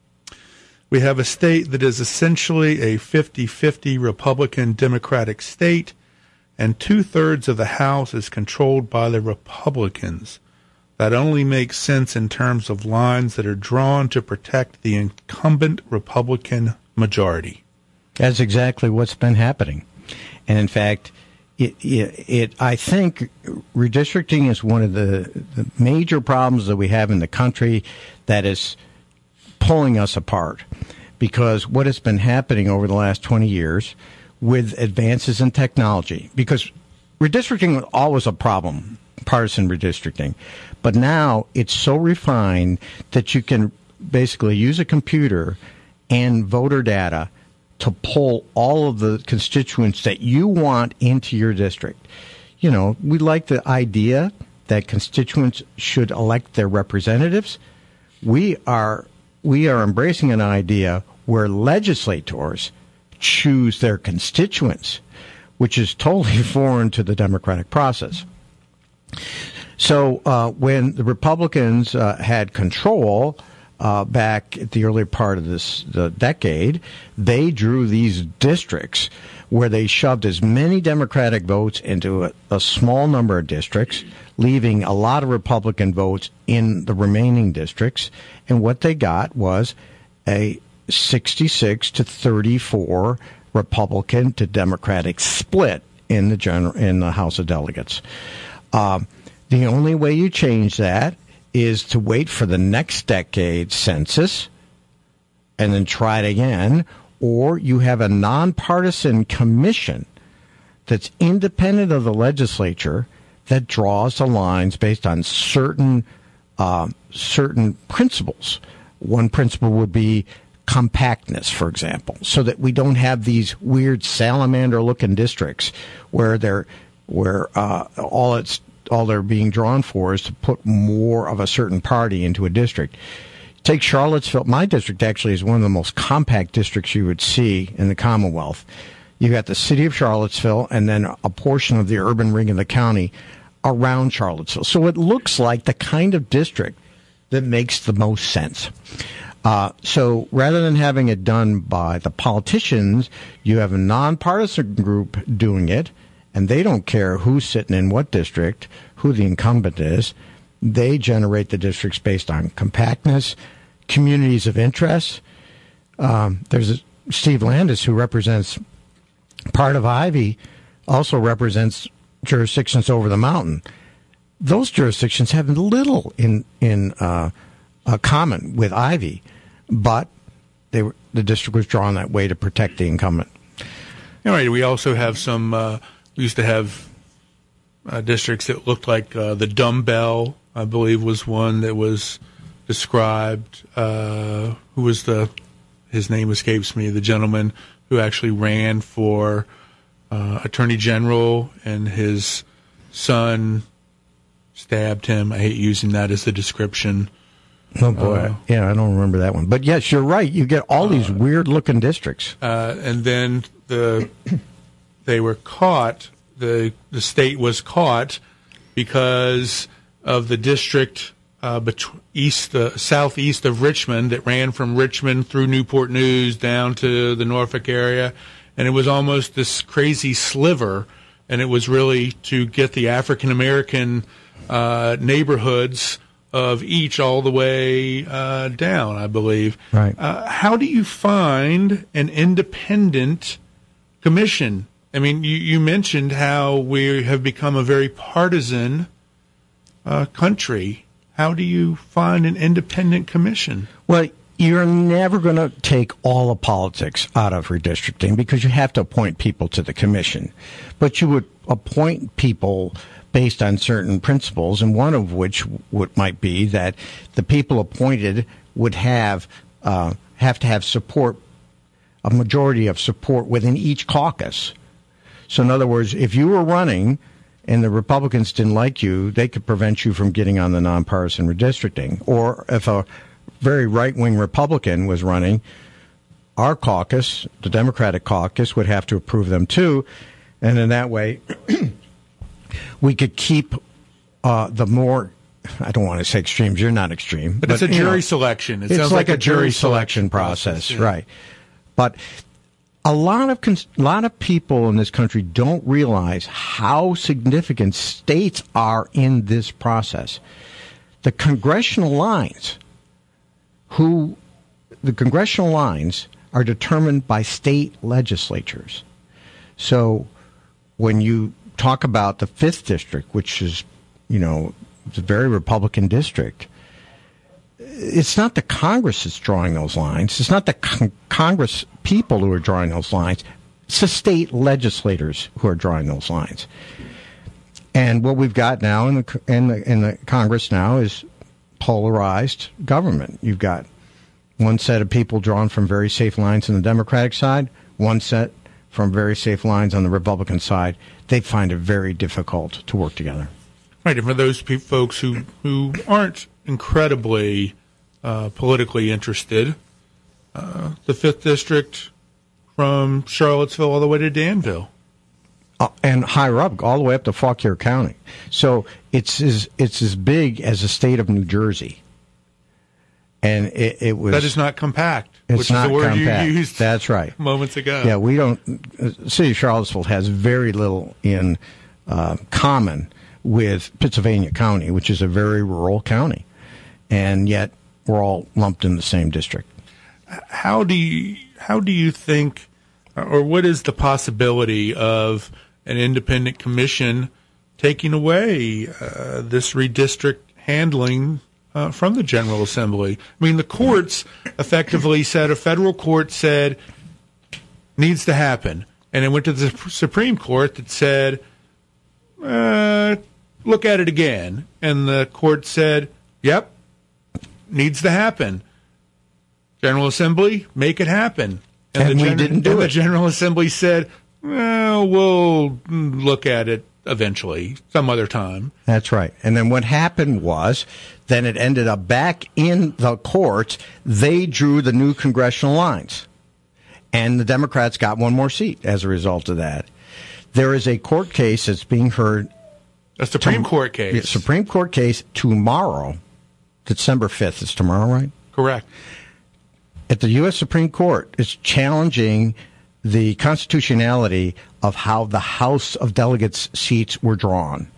We have a state that is essentially a fifty-fifty Republican-Democratic state, and two-thirds of the House is controlled by the Republicans. That only makes sense in terms of lines that are drawn to protect the incumbent Republican majority. That's exactly what's been happening. And in fact, it, it, it I think redistricting is one of the, the major problems that we have in the country that is pulling us apart, because what has been happening over the last twenty years with advances in technology, because redistricting was always a problem, partisan redistricting, but now it's so refined that you can basically use a computer and voter data to pull all of the constituents that you want into your district. You know, we like the idea that constituents should elect their representatives. We are We are embracing an idea where legislators choose their constituents, which is totally foreign to the democratic process. So uh, when the Republicans uh, had control, uh, back at the earlier part of this the decade, they drew these districts where they shoved as many Democratic votes into a, a small number of districts, leaving a lot of Republican votes in the remaining districts. And what they got was a sixty-six to thirty-four Republican to Democratic split in the general in the House of Delegates. Um, the only way you change that is to wait for the next decade's census and then try it again, or you have a nonpartisan commission that's independent of the legislature that draws the lines based on certain uh, certain principles. One principle would be compactness, for example, so that we don't have these weird salamander-looking districts where they're where uh, all it's all they're being drawn for is to put more of a certain party into a district. Take Charlottesville. My district actually is one of the most compact districts you would see in the Commonwealth. You got the city of Charlottesville and then a portion of the urban ring of the county around Charlottesville. So it looks like the kind of district that makes the most sense. Uh, so rather than having it done by the politicians, you have a nonpartisan group doing it, and they don't care who's sitting in what district, who the incumbent is. They generate the districts based on compactness, communities of interest. Um, there's a, Steve Landis, who represents part of Ivy, also represents jurisdictions over the mountain. Those jurisdictions have little in in uh, uh, common with Ivy, but they were, the district was drawn that way to protect the incumbent. All right. We also have some. Uh, we used to have uh, districts that looked like uh, the Dumbbell, I believe, was one that was described. Uh, who was the? His name escapes me. The gentleman who actually ran for uh, Attorney General, and his son stabbed him. I hate using that as the description. Oh, boy. Uh, yeah, I don't remember that one. But, yes, you're right. You get all these uh, weird-looking districts. Uh, and then the they were caught. The, the state was caught because of the district uh, bet- east, uh, southeast of Richmond that ran from Richmond through Newport News down to the Norfolk area. And it was almost this crazy sliver, and it was really to get the African-American uh, neighborhoods of each all the way uh, down, I believe. Right. Uh, how do you find an independent commission? I mean, you, you mentioned how we have become a very partisan uh, country. How do you find an independent commission? Well, you're never going to take all the politics out of redistricting because you have to appoint people to the commission. But you would appoint people based on certain principles, and one of which would, might be that the people appointed would have uh, have to have support, a majority of support within each caucus. So in other words, if you were running and the Republicans didn't like you, they could prevent you from getting on the nonpartisan redistricting. Or if a very right-wing Republican was running, our caucus, the Democratic caucus, would have to approve them too, and in that way we could keep uh, the more, I don't want to say extremes, you're not extreme. But, but it's a jury know, selection. It it's sounds like, like a jury, jury selection, selection process, process yeah. Right. But a lot of cons- a lot of people in this country don't realize how significant states are in this process. The congressional lines, who the congressional lines are determined by state legislatures. So when you talk about the fifth district, which is, you know, it's a very Republican district, it's not the Congress that's drawing those lines. It's not the con- Congress people who are drawing those lines. It's the state legislators who are drawing those lines. And what we've got now in the in the, in the Congress now is polarized government. You've got one set of people drawn from very safe lines on the Democratic side, one set from very safe lines on the Republican side. They find it very difficult to work together. Right, and for those pe- folks who, who aren't incredibly uh, politically interested, uh, the fifth District from Charlottesville all the way to Danville. Uh, and higher up, all the way up to Fauquier County. So it's as, it's as big as the state of New Jersey. And it, it was that is not compact. It's which not is the word compact. you used. That's right. Moments ago. Yeah, we don't. Uh, City of Charlottesville has very little in uh, common with Pittsylvania County, which is a very rural county, and yet we're all lumped in the same district. How do you how do you think, or what is the possibility of an independent commission taking away uh, this redistrict handling uh, from the General Assembly? I mean, the courts effectively said, a federal court said, needs to happen. And it went to the Supreme Court that said, uh, look at it again. And the court said, yep, needs to happen. General Assembly, make it happen. And, and the we Gen- didn't do and it. The General Assembly said, well, we'll look at it eventually, some other time. That's right. And then what happened was, then it ended up back in the courts. They drew the new congressional lines. And the Democrats got one more seat as a result of that. There is a court case that's being heard. A Supreme to, Court case. Supreme Court case tomorrow, December fifth. It's tomorrow, right? Correct. At the U S Supreme Court, it's challenging the constitutionality of how the House of Delegates seats were drawn.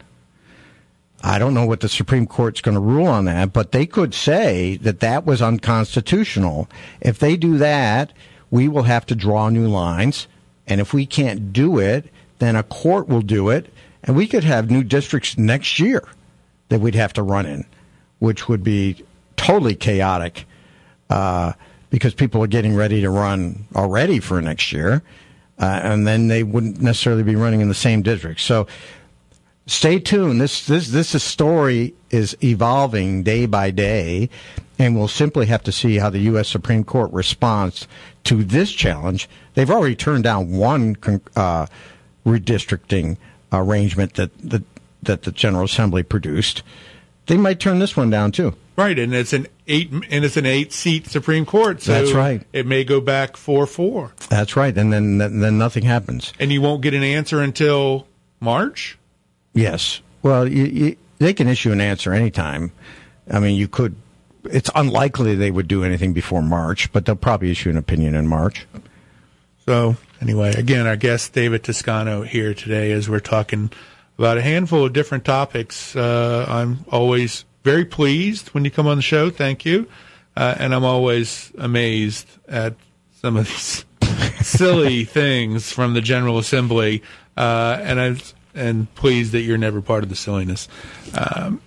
I don't know what the Supreme Court's going to rule on that, but they could say that that was unconstitutional. If they do that, we will have to draw new lines, and if we can't do it, then a court will do it, and we could have new districts next year that we'd have to run in, which would be totally chaotic. Uh, because people are getting ready to run already for next year, uh, and then they wouldn't necessarily be running in the same district. So stay tuned. This this this story is evolving day by day, and we'll simply have to see how the U S Supreme Court responds to this challenge. They've already turned down one uh, redistricting arrangement that, that that the General Assembly produced. They might turn this one down too. Right, and it's an eight and it's an eight seat Supreme Court. So that's right. It may go back four four. That's right, and then then nothing happens. And you won't get an answer until March? Yes. Well, you, you, they can issue an answer anytime. I mean, you could. It's unlikely they would do anything before March, but they'll probably issue an opinion in March. So anyway, again, our guest David Toscano here today as we're talking about a handful of different topics. Uh, I'm always very pleased when you come on the show. Thank you. Uh, and I'm always amazed at some of these silly things from the General Assembly. Uh, and I'm and pleased that you're never part of the silliness. Um,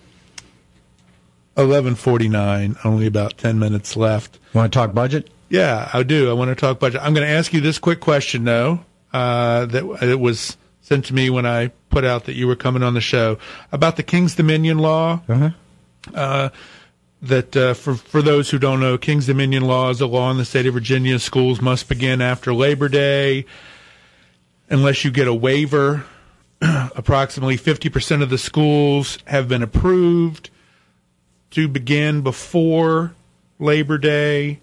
eleven forty-nine, only about ten minutes left. Want to talk budget? Yeah, I do. I want to talk budget. I'm going to ask you this quick question, though, uh, that it was sent to me when I put out that you were coming on the show, about the King's Dominion law. Uh-huh. Uh, that uh, for for those who don't know, King's Dominion law is a law in the state of Virginia. Schools must begin after Labor Day unless you get a waiver. Approximately fifty percent of the schools have been approved to begin before Labor Day.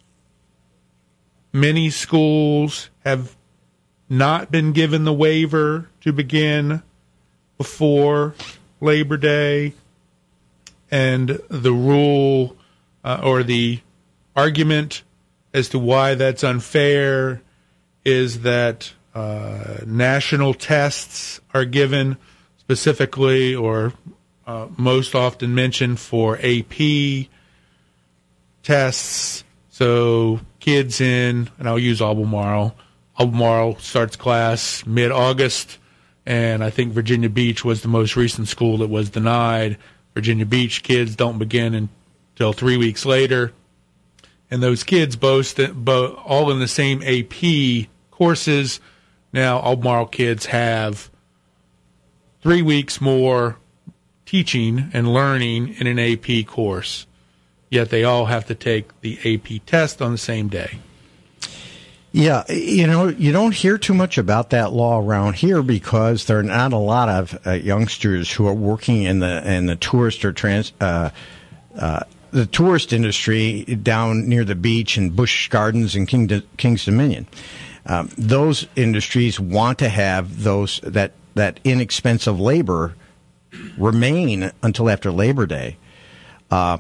Many schools have not been given the waiver to begin before Labor Day. And the rule uh, or the argument as to why that's unfair is that uh, national tests are given specifically or uh, most often mentioned for A P tests. So kids in, and I'll use Albemarle, Albemarle starts class mid-August, and I think Virginia Beach was the most recent school that was denied. Virginia Beach kids don't begin until three weeks later, and those kids both, both all in the same A P courses. Now Albemarle kids have three weeks more teaching and learning in an A P course, yet they all have to take the A P test on the same day. Yeah, you know, you don't hear too much about that law around here because there are not a lot of uh, youngsters who are working in the in the tourist or trans uh, uh, the tourist industry down near the beach and Busch Gardens and King, King's Dominion. Um, those industries want to have those that that inexpensive labor remain until after Labor Day. Uh,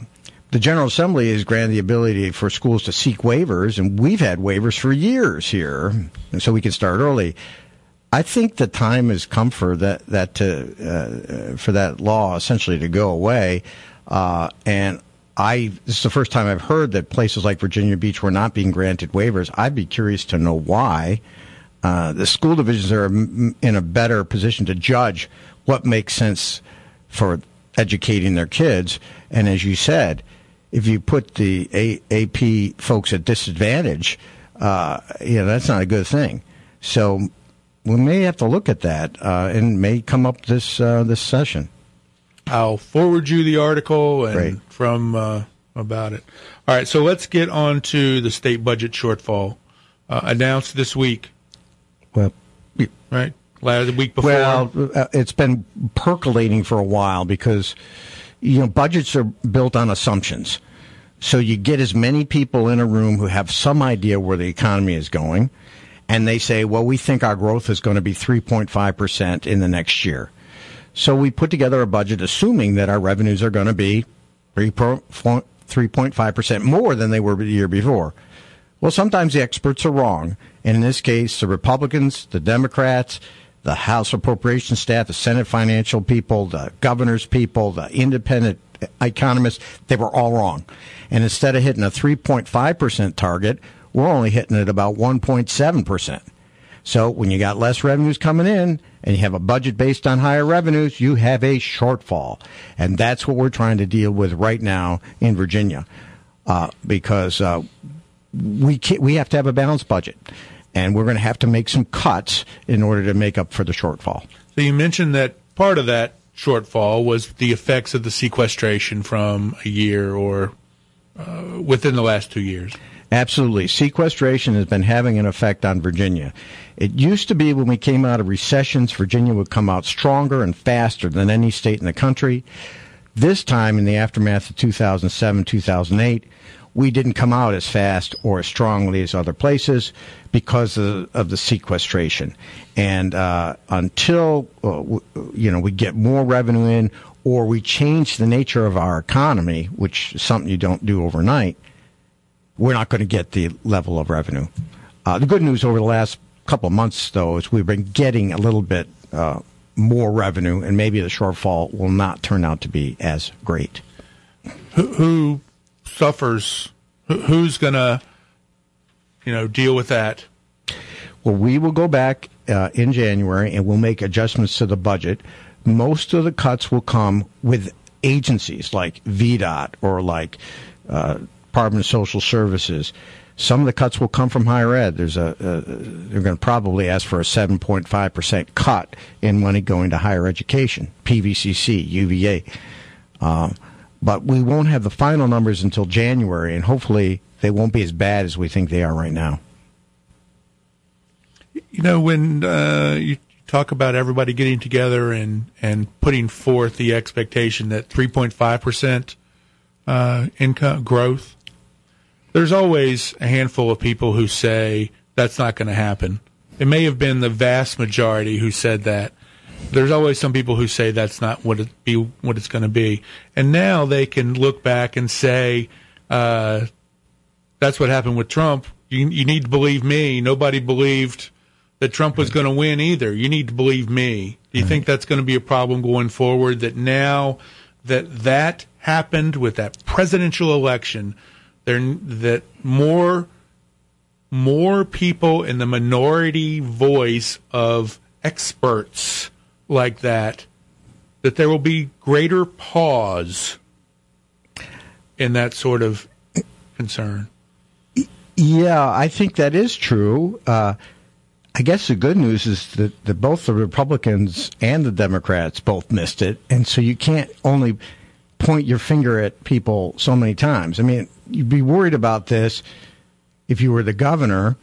the General Assembly has granted the ability for schools to seek waivers, and we've had waivers for years here, and so we can start early. I think the time has come for that that to uh, for that law essentially to go away, uh, and I this is the first time I've heard that places like Virginia Beach were not being granted waivers. I'd be curious to know why. Uh, the school divisions are in a better position to judge what makes sense for educating their kids, and as you said, if you put the A- AP folks at disadvantage, uh, you know, that's not a good thing. So we may have to look at that, uh, and may come up this uh, this session. I'll forward you the article and Great. from uh, about it. All right, so let's get on to the state budget shortfall uh, announced this week. Well, right, last week before. Well, uh, it's been percolating for a while because, you know, budgets are built on assumptions. So you get as many people in a room who have some idea where the economy is going, and they say, well, we think our growth is going to be three point five percent in the next year. So we put together a budget assuming that our revenues are going to be three point five percent more than they were the year before. Well, sometimes the experts are wrong. And in this case, the Republicans, the Democrats, the House Appropriations staff, the Senate financial people, the governor's people, the independent economists, they were all wrong. And instead of hitting a three point five percent target, we're only hitting it about one point seven percent. So when you got less revenues coming in and you have a budget based on higher revenues, you have a shortfall. And that's what we're trying to deal with right now in Virginia, uh, because uh, we can't, we have to have a balanced budget. And we're going to have to make some cuts in order to make up for the shortfall. So you mentioned that part of that shortfall was the effects of the sequestration from a year or uh, within the last two years. Absolutely. Sequestration has been having an effect on Virginia. It used to be when we came out of recessions, Virginia would come out stronger and faster than any state in the country. This time, in the aftermath of two thousand seven, two thousand eight, we didn't come out as fast or as strongly as other places because of, of the sequestration. And uh, until uh, w- you know we get more revenue in or we change the nature of our economy, which is something you don't do overnight, we're not going to get the level of revenue. Uh, the good news over the last couple of months, though, is we've been getting a little bit uh, more revenue, and maybe the shortfall will not turn out to be as great. Who, who suffers? Who, who's going to, you know, deal with that? Well, we will go back uh, in January, and we'll make adjustments to the budget. Most of the cuts will come with agencies like V DOT or like uh, Department of Social Services. Some of the cuts will come from higher ed. There's a, a they're going to probably ask for a seven point five percent cut in money going to higher education, P V C C, U V A. Um, but we won't have the final numbers until January, and hopefully they won't be as bad as we think they are right now. You know, when uh, you talk about everybody getting together and, and putting forth the expectation that three point five percent uh, income growth, there's always a handful of people who say that's not going to happen. It may have been the vast majority who said that. There's always some people who say that's not what it be what it's going to be. And now they can look back and say, uh, that's what happened with Trump. You, you need to believe me. Nobody believed that Trump was going to win either. You need to believe me. Do you think that's going to be a problem going forward, that now that that happened with that presidential election, there that more more people in the minority voice of experts like that, that there will be greater pause in that sort of concern? Yeah, I think that is true. Uh, I guess the good news is that, that both the Republicans and the Democrats both missed it, and so you can't only point your finger at people so many times. I mean, you'd be worried about this if you were the governor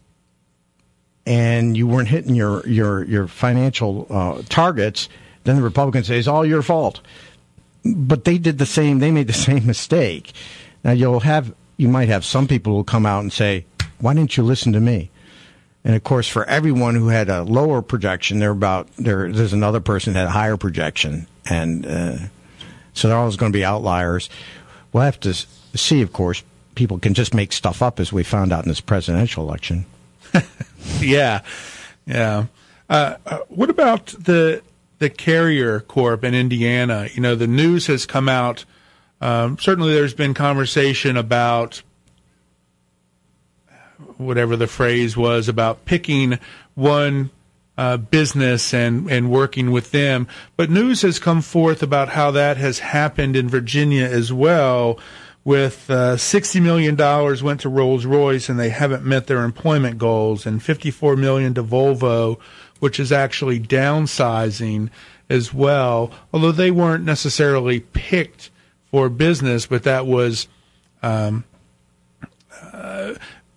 and you weren't hitting your your your financial uh, targets. Then the Republicans say it's all your fault. But they did the same. They made the same mistake. Now you'll have you might have some people who will come out and say, "Why didn't you listen to me?" And of course, for everyone who had a lower projection, there about there there's another person that had a higher projection, and uh, so they're always going to be outliers. we'll have to see, of course. People can just make stuff up, as we found out in this presidential election. yeah, yeah. Uh, uh, what about the the Carrier Corp in Indiana? You know, the news has come out. Um, certainly, there's been conversation about whatever the phrase was about picking one uh, business and and working with them. But news has come forth about how that has happened in Virginia as well. With uh, sixty million dollars went to Rolls-Royce, and they haven't met their employment goals, and fifty-four million dollars to Volvo, which is actually downsizing as well, although they weren't necessarily picked for business, but that was um, uh,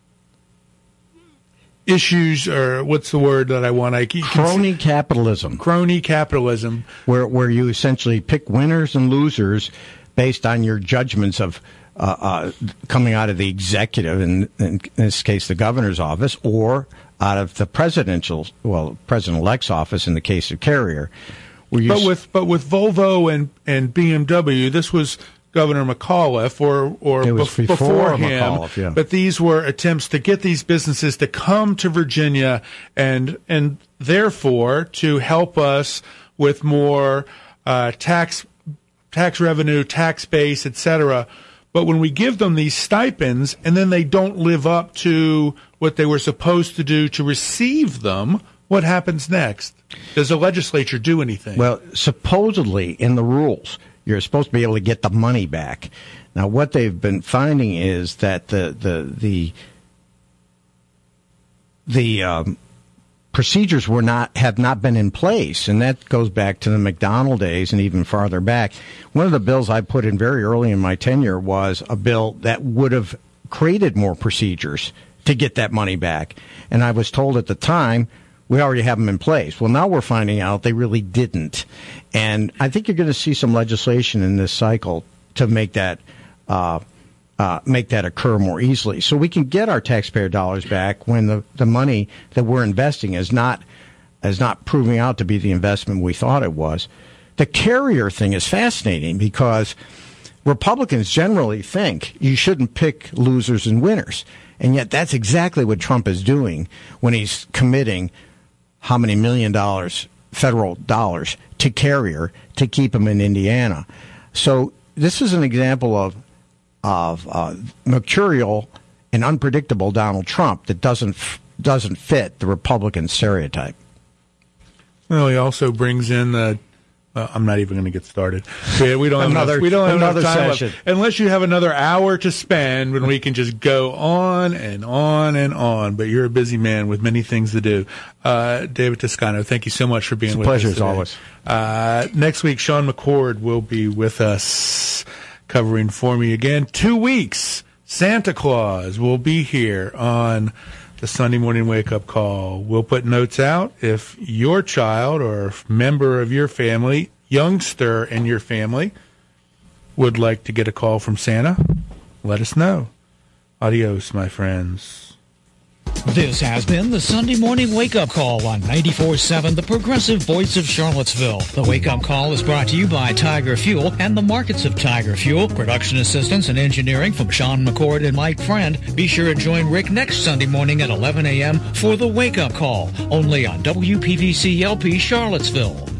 issues, or what's the word that I want? I keep crony capitalism. Crony capitalism, where where you essentially pick winners and losers based on your judgments of uh, uh, coming out of the executive, in, in this case the governor's office, or out of the presidential, well, President-elect's office in the case of Carrier. But s- with but with Volvo and, and B M W, this was Governor McAuliffe or or it was bef- before, before him. McAuliffe, yeah. But these were attempts to get these businesses to come to Virginia and and therefore to help us with more uh, tax tax revenue, tax base, et cetera. But when we give them these stipends and then they don't live up to what they were supposed to do to receive them, what happens next? Does the legislature do anything? Well, supposedly in the rules, you're supposed to be able to get the money back. Now, what they've been finding is that the the the the um, procedures were not have not been in place, and that goes back to the McDonald days and even farther back. One of the bills I put in very early in my tenure was a bill that would have created more procedures to get that money back, and I was told at the time, we already have them in place. Well, now we're finding out they really didn't. And I think you're going to see some legislation in this cycle to make that uh, uh, make that occur more easily. So we can get our taxpayer dollars back when the, the money that we're investing is not is not proving out to be the investment we thought it was. The Carrier thing is fascinating because Republicans generally think you shouldn't pick losers and winners. And yet that's exactly what Trump is doing when he's committing how many million dollars, federal dollars, to Carrier to keep him in Indiana. So this is an example of of uh, mercurial and unpredictable Donald Trump that doesn't doesn't fit the Republican stereotype. Well, he also brings in the. Uh, I'm not even going to get started. We, we don't have another, enough, we don't have another enough time session. left. Unless you have another hour to spend when we can just go on and on and on. But you're a busy man with many things to do. Uh, David Toscano, thank you so much for being it's with us. It's a pleasure us today. as always. Uh, next week, Sean McCord will be with us covering for me again. Two weeks, Santa Claus will be here on the Sunday Morning Wake-Up Call. We'll put notes out if your child or member of your family, youngster in your family, would like to get a call from Santa. Let us know. Adios, my friends. This has been the Sunday Morning Wake-Up Call on ninety-four point seven, the progressive voice of Charlottesville. The Wake-Up Call is brought to you by Tiger Fuel and the markets of Tiger Fuel. Production assistance and engineering from Sean McCord and Mike Friend. Be sure to join Rick next Sunday morning at eleven a.m. for the Wake-Up Call, only on W P V C L P Charlottesville.